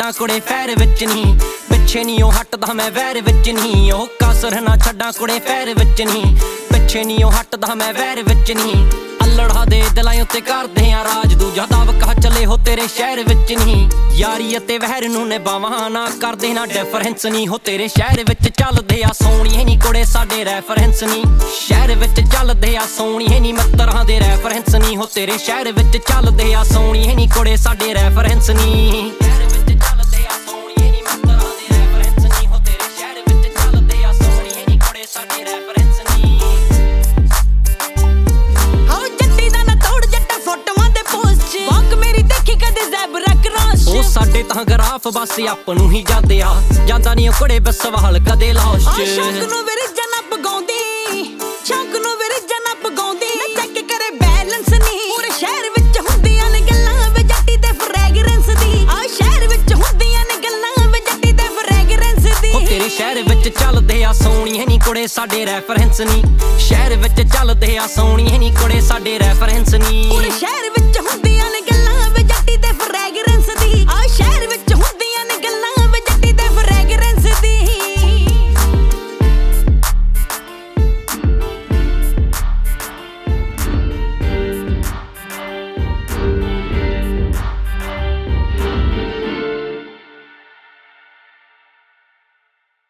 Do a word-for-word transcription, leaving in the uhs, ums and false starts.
ਛੱਡਾਂ ਕੁੜੇ ਫੈਰ ਵਿੱਚ ਨਹੀਂ, ਪਿੱਛੇ ਨਹੀਂ ਉਹ ਹਟਦਾ ਮੈਂ ਵੈਰ ਵਿੱਚ ਨਹੀਂ, ਉਹ ਕਾਸਰ ਨਾ ਛੱਡਾਂ ਕੁੜੇ ਫੈਰ ਵਿੱਚ ਨਹੀਂ, ਪਿੱਛੇ ਨਹੀਂ ਉਹ ਹਟਦਾ ਮੈਂ ਵੈਰ ਵਿੱਚ ਨਹੀਂ। ਅਲੜਾ ਦੇ ਦਿਲਾਂ ਉੱਤੇ ਕਰਦੇ ਆ ਰਾਜ, ਦੂਜਾ ਦਬਕਾ ਚਲੇ ਹੋ ਤੇਰੇ ਸ਼ਹਿਰ ਵਿੱਚ ਨਹੀਂ, ਯਾਰੀ ਅਤੇ ਵਹਿਰ ਨੂੰ ਨਿਭਾਵਾਂ ਨਾ ਕਰਦੇ ਨਾ ਡਿਫਰੈਂਸ ਨਹੀਂ, ਹੋ ਤੇਰੇ ਸ਼ਹਿਰ ਵਿੱਚ ਚੱਲਦੇ ਆ ਸੋਹਣੀਏ ਨੀ ਕੁੜੇ ਸਾਡੇ ਰੈਫਰੈਂਸ ਨਹੀਂ, ਸ਼ਹਿਰ ਵਿੱਚ ਚੱਲਦੇ ਆ ਸੋਹਣੀਏ ਨੀ ਮਿੱਤਰਾਂ ਦੇ ਰੈਫਰੈਂਸ ਨਹੀਂ, ਹੋ ਤੇਰੇ ਸ਼ਹਿਰ ਵਿੱਚ ਚੱਲਦੇ ਆ ਸੋਹਣੀਏ ਨੀ ਕੁੜੇ ਸਾਡੇ ਰੈਫਰੈਂਸ ਨਹੀਂ। ਸਾਡੇ ਤਾਂ ਗਰਾਫ ਬਸ ਆਪ ਨੂੰ ਹੀ ਜਾਂਦੇ ਆ, ਜਾਂਦਾ ਨਹੀਂ ਕੁੜੇ ਬਸ ਸਵਾਲ ਕਦੇ ਲਾਸ਼ ਸ਼ੌਕ ਨੂੰ ਵੀਰ ਜਨਾ ਪਗਾਉਂਦੀ, ਸ਼ੌਕ ਨੂੰ ਵੀਰ ਜਨਾ ਪਗਾਉਂਦੀ, ਚੈੱਕ ਕਰੇ ਬੈਲੈਂਸ ਨਹੀਂ, ਪੂਰੇ ਸ਼ਹਿਰ ਵਿੱਚ ਹੁੰਦੀਆਂ ਨੇ ਗੱਲਾਂ ਵੇ ਜੱਟੀ ਤੇ ਫ੍ਰੈਗਰੈਂਸ ਦੀ, ਆ ਸ਼ਹਿਰ ਵਿੱਚ ਹੁੰਦੀਆਂ ਨੇ ਗੱਲਾਂ ਵੇ ਜੱਟੀ ਤੇ ਫ੍ਰੈਗਰੈਂਸ ਦੀ, ਉਹ ਤੇਰੇ ਸ਼ਹਿਰ ਵਿੱਚ ਚੱਲਦੇ ਆ ਸੋਹਣੀਏ ਨੀ ਕੁੜੇ ਸਾਡੇ ਰੈਫਰੈਂਸ ਨਹੀਂ, ਸ਼ਹਿਰ ਵਿੱਚ ਚੱਲਦੇ ਆ ਸੋਹਣੀਏ ਨੀ ਕੁੜੇ ਸਾਡੇ ਰੈਫਰੈਂਸ ਨਹੀਂ, ਪੂਰੇ ਸ਼ਹਿਰ